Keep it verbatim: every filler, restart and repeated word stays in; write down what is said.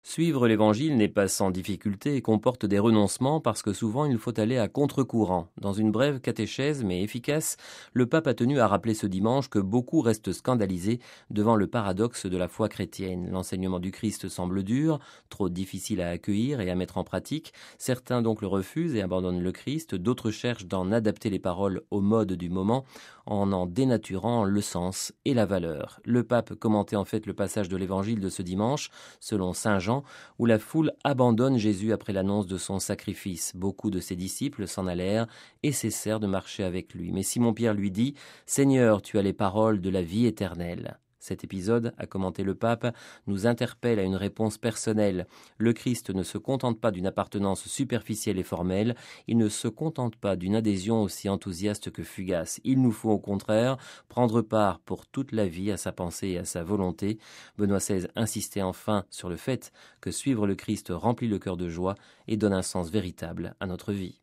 Suivre l'Évangile n'est pas sans difficulté et comporte des renoncements parce que souvent il faut aller à contre-courant. Dans une brève catéchèse mais efficace, le pape a tenu à rappeler ce dimanche que beaucoup restent scandalisés devant le paradoxe de la foi chrétienne. L'enseignement du Christ semble dur, trop difficile à accueillir et à mettre en pratique. Certains donc le refusent et abandonnent le Christ, d'autres cherchent d'en adapter les paroles au mode du moment en en dénaturant le sens et la valeur. Le pape commentait en fait le passage de l'Évangile de ce dimanche, selon saint Jean, où la foule abandonne Jésus après l'annonce de son sacrifice. Beaucoup de ses disciples s'en allèrent et cessèrent de marcher avec lui. Mais Simon-Pierre lui dit « Seigneur, tu as les paroles de la vie éternelle ». Cet épisode, a commenté le pape, nous interpelle à une réponse personnelle. Le Christ ne se contente pas d'une appartenance superficielle et formelle, il ne se contente pas d'une adhésion aussi enthousiaste que fugace. Il nous faut au contraire prendre part pour toute la vie à sa pensée et à sa volonté. Benoît seize insistait enfin sur le fait que suivre le Christ remplit le cœur de joie et donne un sens véritable à notre vie.